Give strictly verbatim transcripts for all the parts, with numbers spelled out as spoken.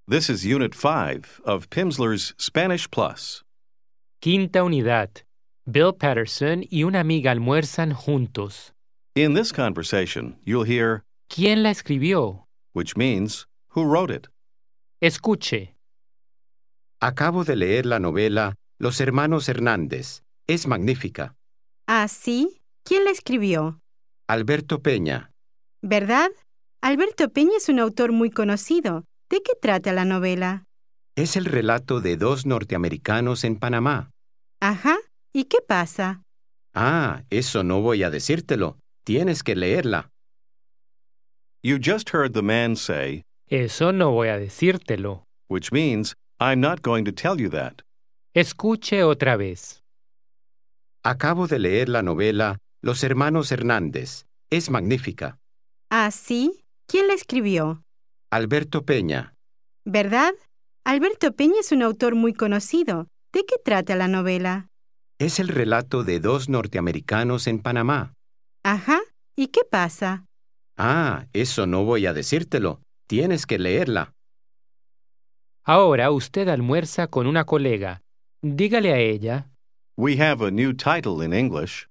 This is Unit five of Pimsleur's Spanish Plus. Quinta unidad. Bill Patterson y una amiga almuerzan juntos. In this conversation, you'll hear, ¿Quién la escribió? which means, who wrote it? Escuche. Acabo de leer la novela Los Hermanos Hernández. Es magnífica. ¿Ah, sí? ¿Quién la escribió? Alberto Peña. ¿Verdad? Alberto Peña es un autor muy conocido. ¿De qué trata la novela? Es el relato de dos norteamericanos en Panamá. Ajá. ¿Y qué pasa? Ah, eso no voy a decírtelo. Tienes que leerla. You just heard the man say, Eso no voy a decírtelo. which means, I'm not going to tell you that. Escuche otra vez. Acabo de leer la novela Los Hermanos Hernández. Es magnífica. ¿Ah, sí? ¿Quién la escribió? Alberto Peña. ¿Verdad? Alberto Peña es un autor muy conocido. ¿De qué trata la novela? Es el relato de dos norteamericanos en Panamá. Ajá. ¿Y qué pasa? Ah, eso no voy a decírtelo. Tienes que leerla. Ahora usted almuerza con una colega. Dígale a ella, We have a new title in English.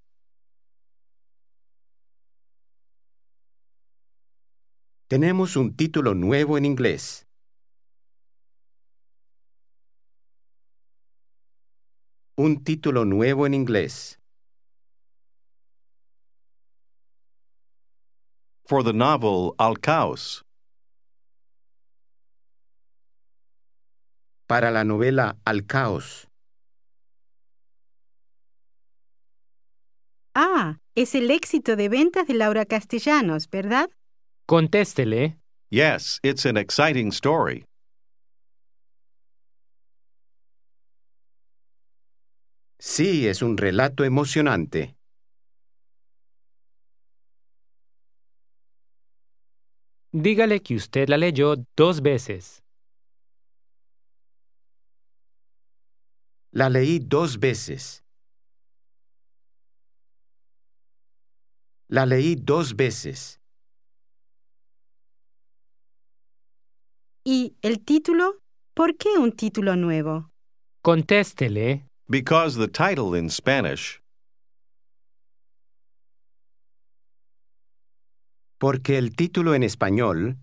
Tenemos un título nuevo en inglés. Un título nuevo en inglés. For the novel Al Caos. Para la novela Al Caos. Ah, es el éxito de ventas de Laura Castellanos, ¿verdad? contéstele, Yes, it's an exciting story. Sí, es un relato emocionante. dígale que usted la leyó dos veces. La leí dos veces. La leí dos veces. ¿Y el título? ¿Por qué un título nuevo? Contéstele, Because the title in Spanish, Porque el título en español,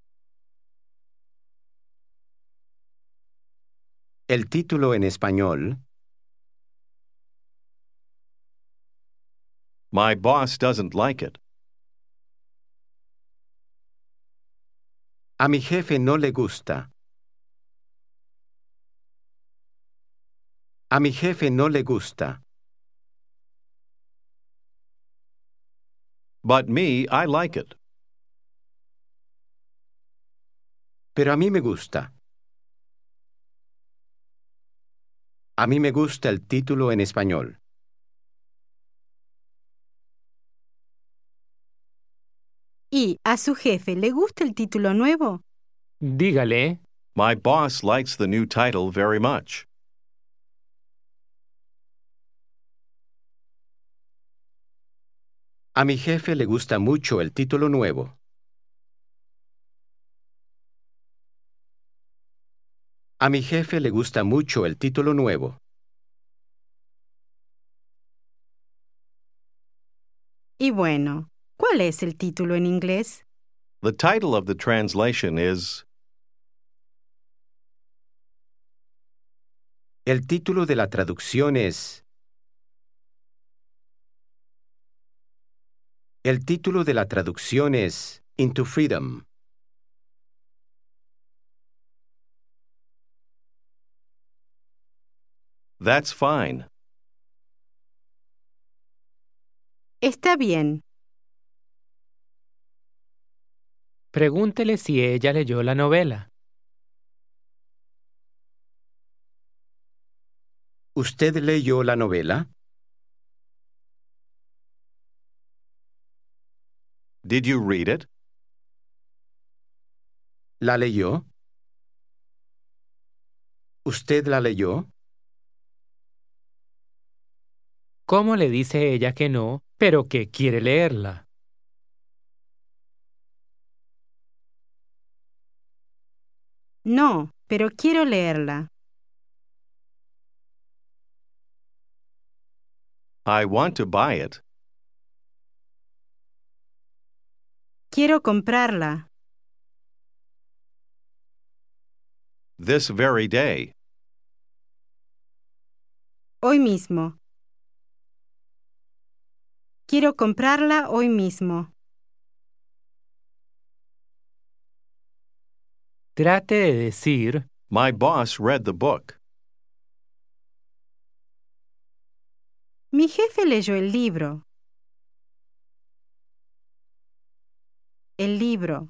el título en español, My boss doesn't like it. a mi jefe no le gusta. A mi jefe no le gusta. But me, I like it. Pero a mí me gusta. A mí me gusta el título en español. ¿Y a su jefe le gusta el título nuevo? dígale, My boss likes the new title very much. A mi jefe le gusta mucho el título nuevo. A mi jefe le gusta mucho el título nuevo. Y bueno, ¿cuál es el título en inglés? The title of the translation is El título de la traducción es El título de la traducción es Into Freedom. That's Fine. Está bien. pregúntele si ella leyó la novela. ¿Usted leyó la novela? Did you read it? ¿La leyó? ¿Usted la leyó? ¿Cómo le dice ella que no, pero que quiere leerla? No, pero quiero leerla. I want to buy it. Quiero comprarla. This very day. Hoy mismo. Quiero comprarla hoy mismo. Trate de decir, My boss read the book. Mi jefe leyó el libro. El libro.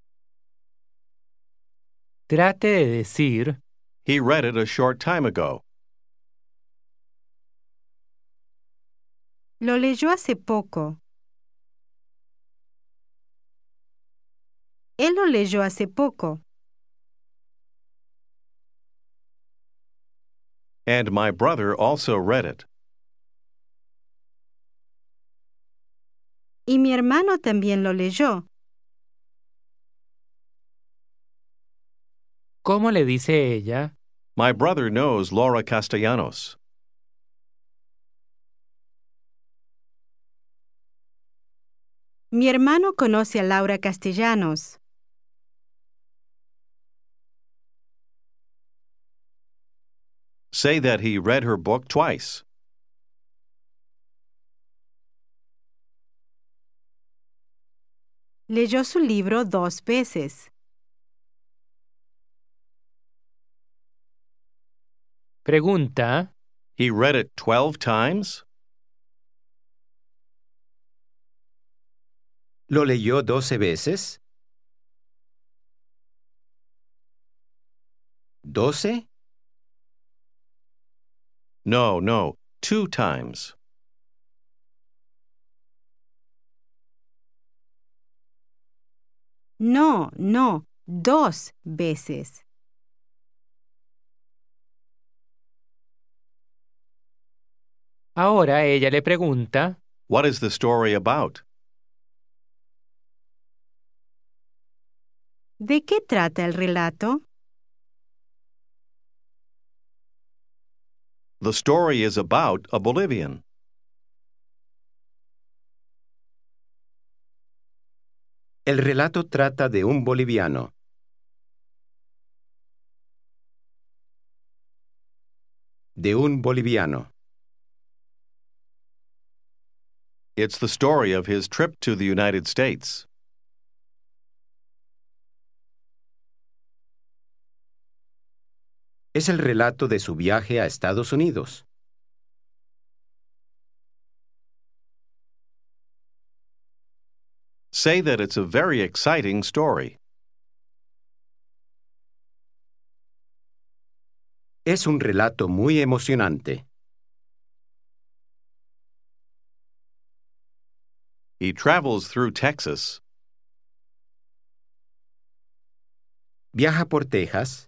trate de decir, He read it a short time ago. Lo leyó hace poco. Él lo leyó hace poco. And my brother also read it. Y mi hermano también lo leyó. ¿cómo le dice ella? My brother knows Laura Castellanos. Mi hermano conoce a Laura Castellanos. Say that he read her book twice. Leyó su libro dos veces. Pregunta, He read it twelve times? ¿Lo leyó doce veces? ¿Doce? No, no, two times. No, no, dos veces. ahora ella le pregunta, What is the story about? ¿De qué trata el relato? The story is about a Bolivian. El relato trata de un boliviano. De un boliviano. It's the story of his trip to the United States. Es el relato de su viaje a Estados Unidos. Say that it's a very exciting story. Es un relato muy emocionante. He travels through Texas. Viaja por Texas.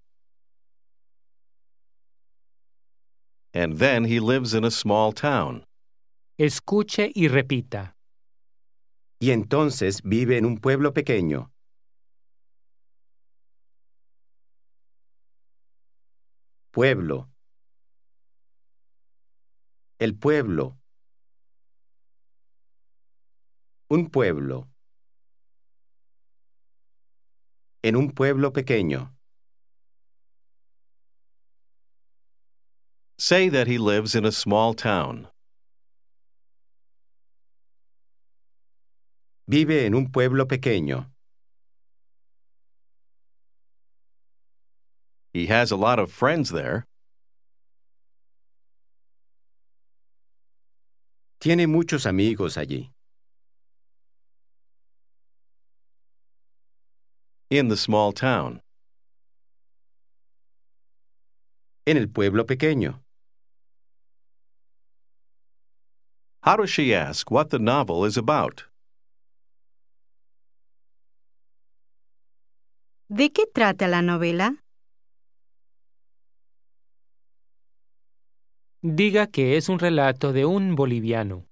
And then he lives in a small town. escuche y repita. Y entonces vive en un pueblo pequeño. Pueblo. El pueblo. Un pueblo. En un pueblo pequeño. Say that he lives in a small town. Vive en un pueblo pequeño. He has a lot of friends there. Tiene muchos amigos allí. In the small town. En el pueblo pequeño. How does she ask what the novel is about? ¿De qué trata la novela? Diga que es un relato de un boliviano.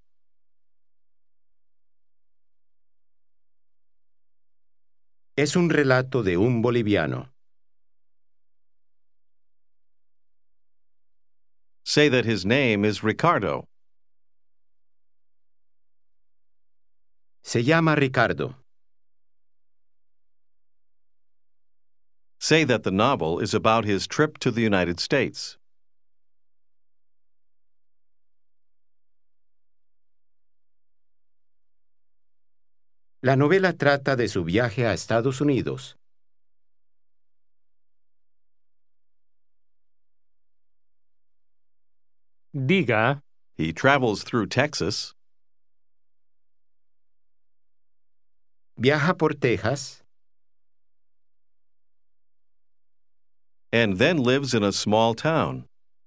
Es un relato de un boliviano. Say that his name is Ricardo. Se llama Ricardo. Say that the novel is about his trip to the United States. La novela trata de su viaje a Estados Unidos. Diga, He travels through Texas. Viaja por Texas And then lives in a small town.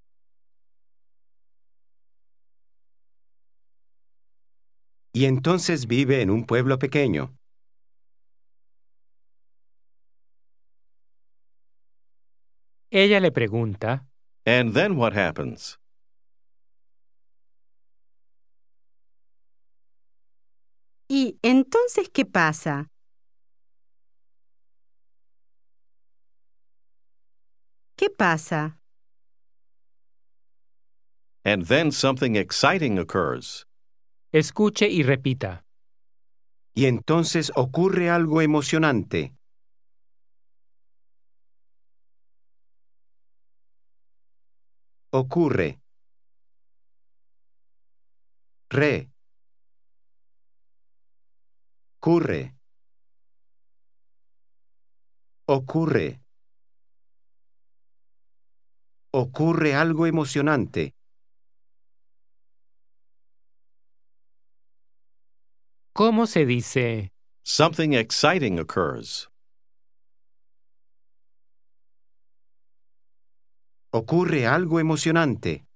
y entonces vive en un pueblo pequeño. ella le pregunta, And then what happens? ¿Y entonces qué pasa? ¿Qué pasa? And then something exciting occurs. escuche y repita. Y entonces ocurre algo emocionante. Ocurre. Re. Curre. Ocurre. Ocurre algo emocionante. ¿Cómo se dice? Something exciting occurs. Ocurre algo emocionante.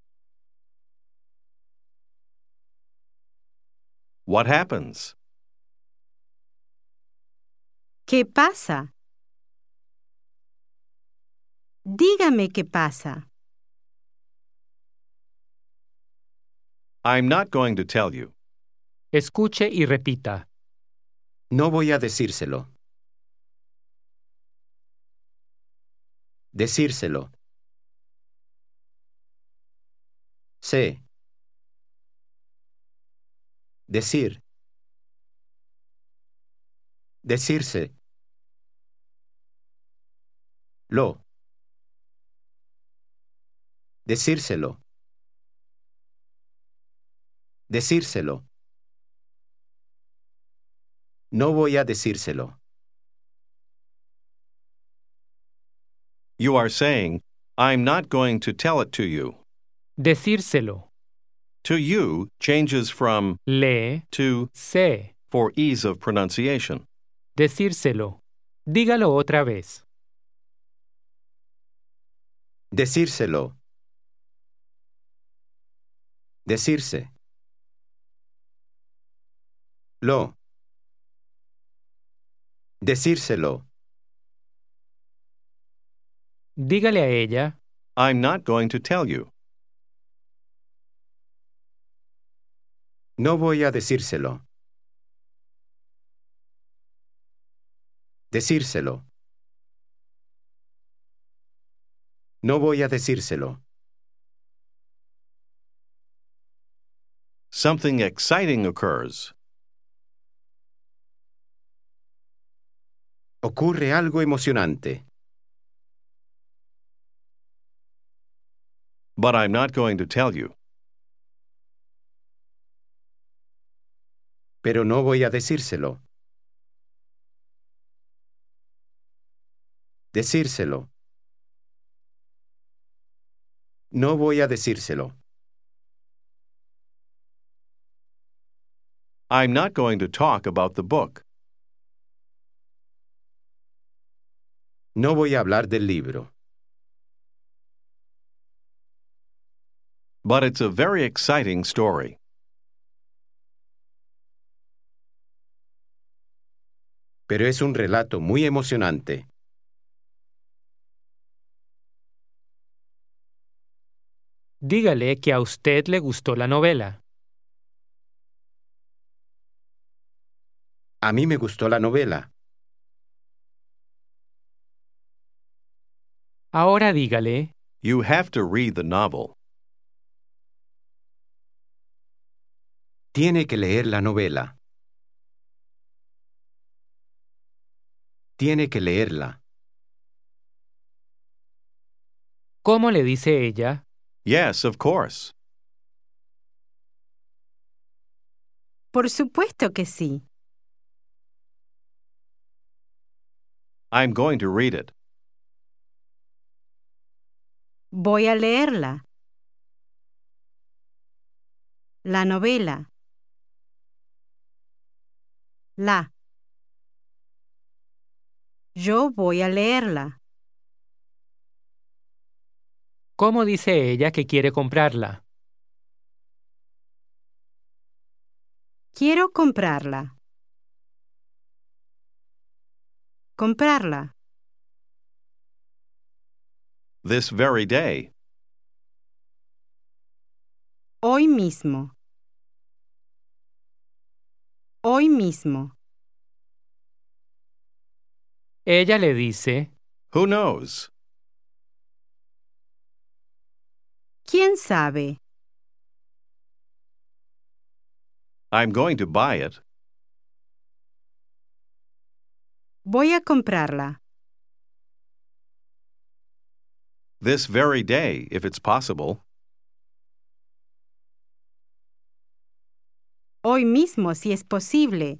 What happens? ¿Qué pasa? Dígame qué pasa. I'm not going to tell you. Escuche y repita. No voy a decírselo. Decírselo. Sé. Decir. Decirse. Lo. Decírselo. Decírselo. No voy a decírselo. You are saying, I'm not going to tell it to you. Decírselo. To you changes from Le, to sé. for ease of pronunciation. Decírselo. Dígalo otra vez. Decírselo. Decirse. Lo. Decírselo. Dígale a ella. I'm not going to tell you. No voy a decírselo. Decírselo. No voy a decírselo. Something exciting occurs. Ocurre algo emocionante. But I'm not going to tell you. Pero no voy a decírselo. Decírselo. No voy a decírselo. I'm not going to talk about the book. No voy a hablar del libro. But it's a very exciting story. Pero es un relato muy emocionante. Dígale que a usted le gustó la novela. A mí me gustó la novela. Ahora dígale. You have to read the novel. Tiene que leer la novela. Tiene que leerla. ¿Cómo le dice ella? Yes, of course. Por supuesto que sí. I'm going to read it. Voy a leerla. La novela. La. Yo voy a leerla. ¿Cómo dice ella que quiere comprarla? Quiero comprarla. Comprarla. This very day. Hoy mismo. Hoy mismo. Ella le dice, Who knows? ¿Quién sabe? I'm going to buy it. Voy a comprarla. This very day, if it's possible. Hoy mismo, si es posible.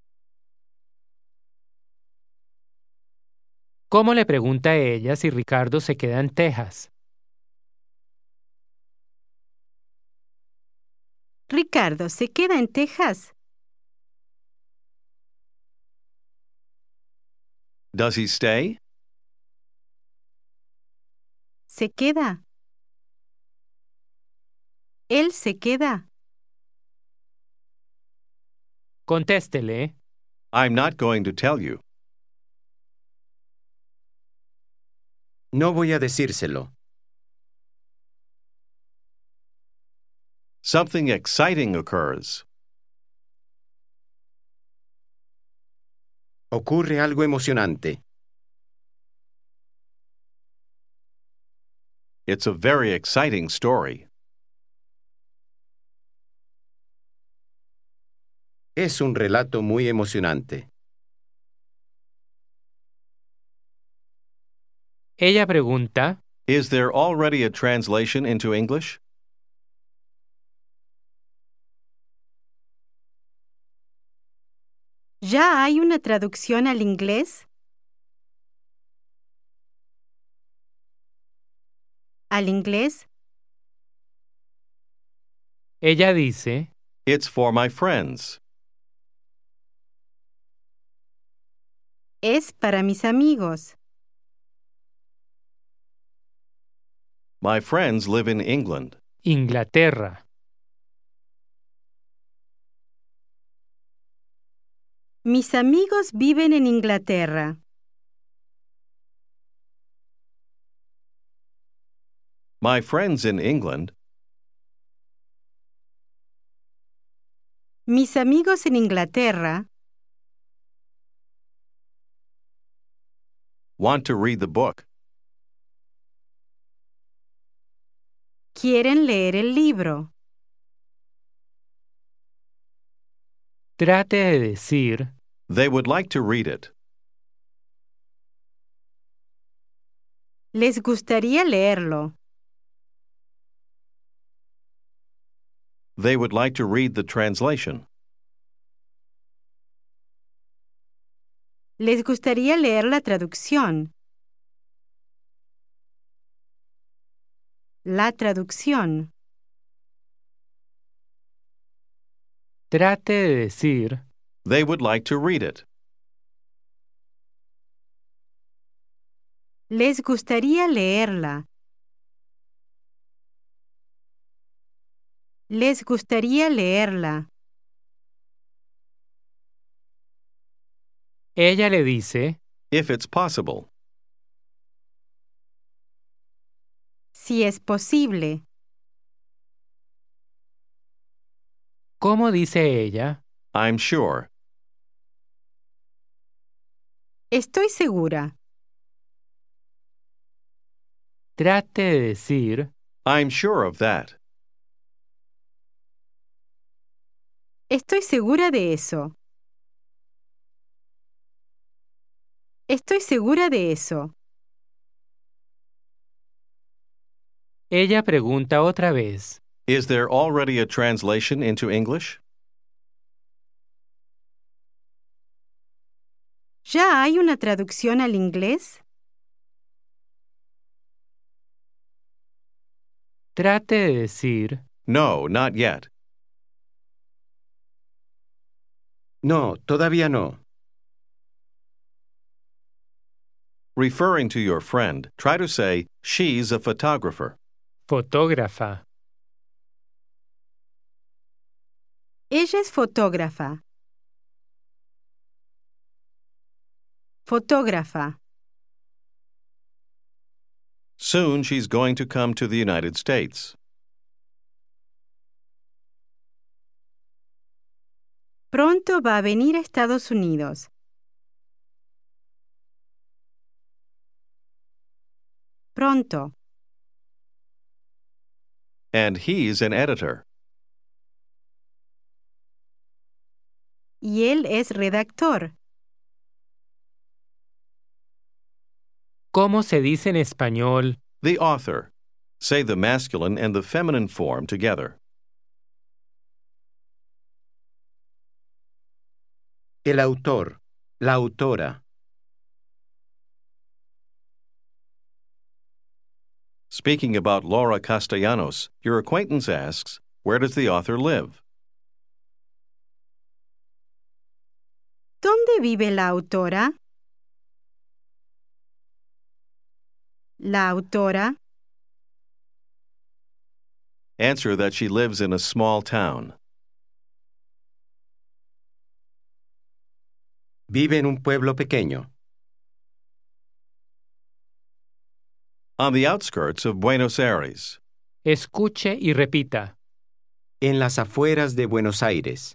¿cómo le pregunta ella si Ricardo se queda en Texas? Ricardo, ¿se queda en Texas? Does he stay? ¿Se queda? Él se queda. Contéstele, I'm not going to tell you. No voy a decírselo. Something exciting occurs. Ocurre algo emocionante. It's a very exciting story. Es un relato muy emocionante. ella pregunta, Is there already a translation into English? ¿Ya hay una traducción al inglés? ¿Al inglés? ella dice, It's for my friends. Es para mis amigos. My friends live in England. Inglaterra. Mis amigos viven en Inglaterra. My friends in England Mis amigos en Inglaterra want to read the book. quieren leer el libro. Trate de decir, They would like to read it. Les gustaría leerlo. They would like to read the translation. Les gustaría leer la traducción. La traducción. trate de decir, They would like to read it. Les gustaría leerla. Les gustaría leerla. ella le dice, If it's possible. Si es posible. ¿cómo dice ella? I'm sure. Estoy segura. Trate de decir, I'm sure of that. Estoy segura de eso. Estoy segura de eso. Ella pregunta otra vez. Is there already a translation into English? ¿Ya hay una traducción al inglés? Trate de decir, No, not yet. No, todavía no. Referring to your friend, try to say, she's a photographer. fotógrafa. Ella es fotógrafa. Fotógrafa. Soon she's going to come to the United States. Pronto va a venir a Estados Unidos. Pronto. And he's an editor. Y él es redactor. ¿Cómo se dice en español? The author. Say the masculine and the feminine form together. El autor, la autora. Speaking about Laura Castellanos, your acquaintance asks, where does the author live? ¿Dónde vive la autora? La autora. Answer that she lives in a small town. Vive en un pueblo pequeño. On the outskirts of Buenos Aires. Escuche y repita. En las afueras de Buenos Aires.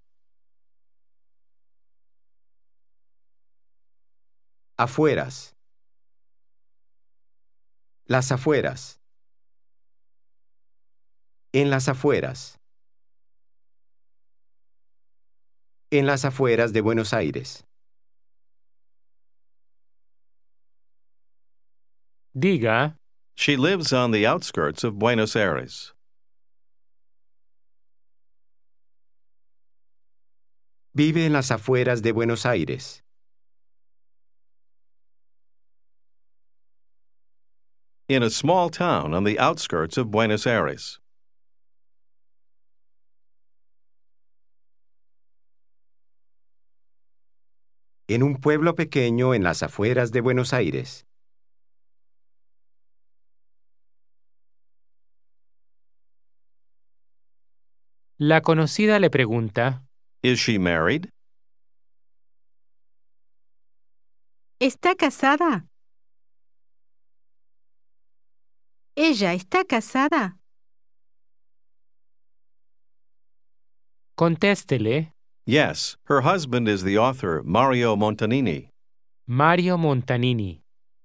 Afueras. Las afueras. En las afueras. En las afueras de Buenos Aires. Diga, She lives on the outskirts of Buenos Aires. Vive en las afueras de Buenos Aires. In a small town on the outskirts of Buenos Aires. En un pueblo pequeño en las afueras de Buenos Aires. la conocida le pregunta, Is she married? ¿Está casada? ¿Ella está casada? contéstele, Yes, her husband is the author Mario Montanini. Mario Montanini.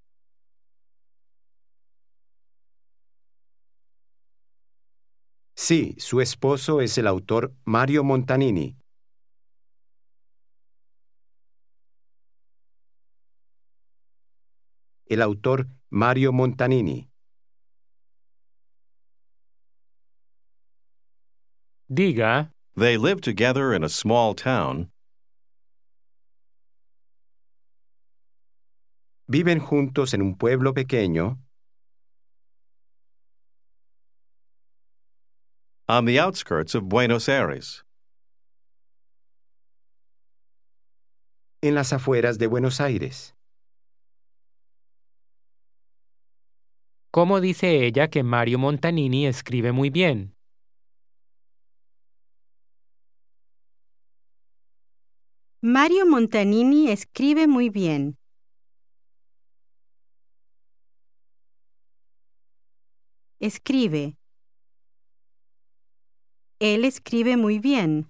Sí, su esposo es el autor Mario Montanini. El autor Mario Montanini. Diga, They live together in a small town. Viven juntos en un pueblo pequeño. On the outskirts of Buenos Aires. En las afueras de Buenos Aires. ¿cómo dice ella que Mario Montanini escribe muy bien? Mario Montanini escribe muy bien. Escribe. Él escribe muy bien.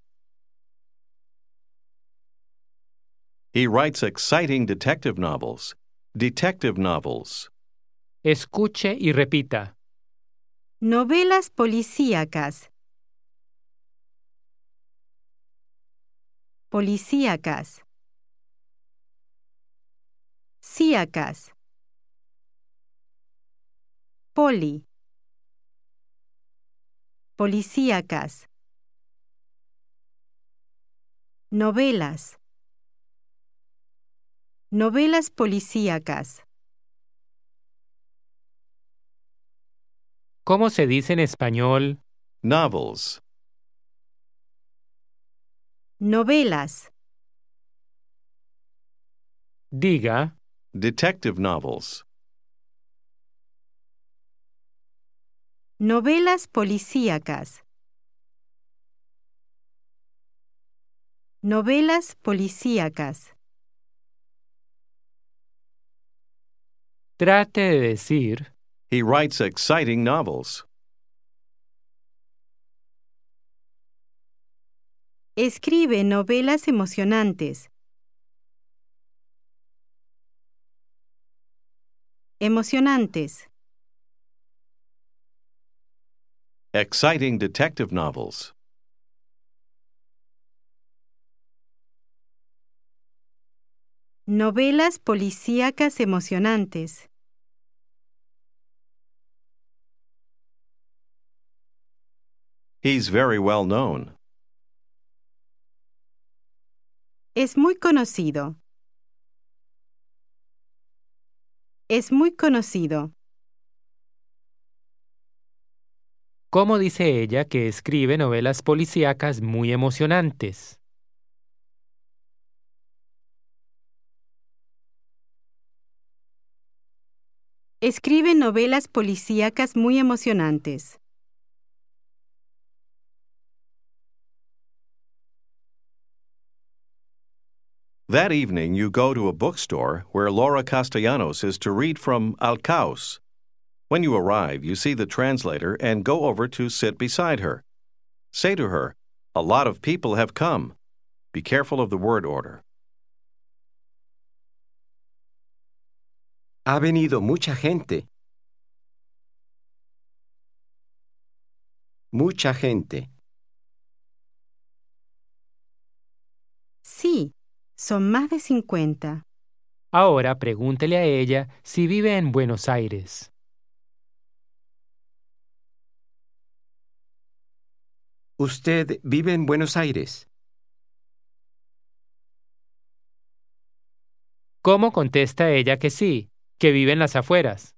He writes exciting detective novels. Detective novels. Escuche y repita. Novelas policíacas. Policíacas. Cíacas. Poli. Policíacas. Novelas. Novelas policíacas. ¿Cómo se dice en español? Novels. Novelas. Diga, Detective novels. Novelas policíacas. Novelas policíacas. trate de decir, He writes exciting novels. Escribe novelas emocionantes. Emocionantes. Exciting detective novels. Novelas policíacas emocionantes. He's very well known. Es muy conocido. Es muy conocido. ¿cómo dice ella que escribe novelas policíacas muy emocionantes? Escribe novelas policíacas muy emocionantes. That evening, you go to a bookstore where Laura Castellanos is to read from Al Caos. When you arrive, you see the translator and go over to sit beside her. Say to her, "A lot of people have come." Be careful of the word order. Ha venido mucha gente. Mucha gente. Sí, son más de cincuenta. Ahora pregúntele a ella si vive en Buenos Aires. ¿Usted vive en Buenos Aires? ¿Cómo contesta ella que sí, que vive en las afueras?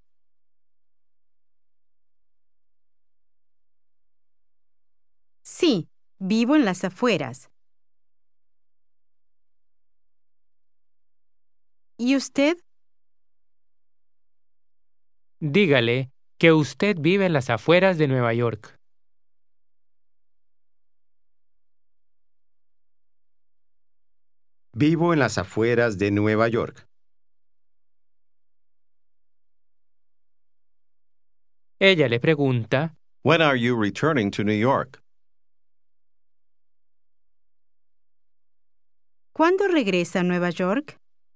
Sí, vivo en las afueras. ¿Y usted? Dígale que usted vive en las afueras de Nueva York. Vivo en las afueras de Nueva York. Ella le pregunta, When are you returning to New York? ¿Cuándo regresa a Nueva York?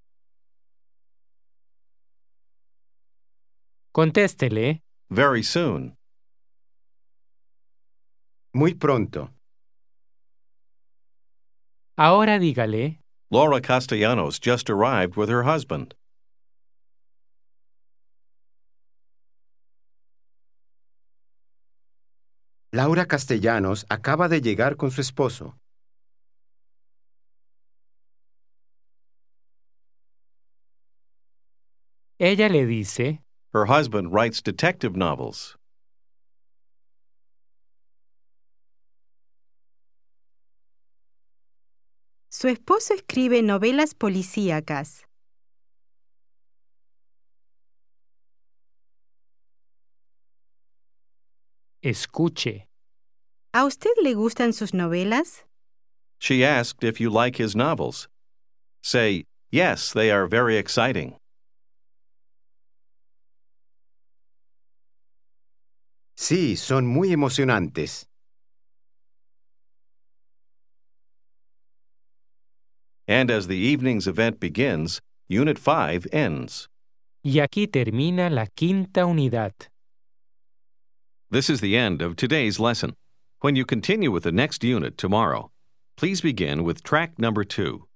contéstele, Very soon. Muy pronto. ahora dígale, Laura Castellanos just arrived with her husband. Laura Castellanos acaba de llegar con su esposo. ella le dice, Her husband writes detective novels. Su esposo escribe novelas policíacas. escuche. ¿A usted le gustan sus novelas? She asked if you like his novels. Say, yes, they are very exciting. Sí, son muy emocionantes. And as the evening's event begins, Unit five ends. Y aquí termina la quinta unidad. This is the end of today's lesson. When you continue with the next unit tomorrow, Please begin with track number two.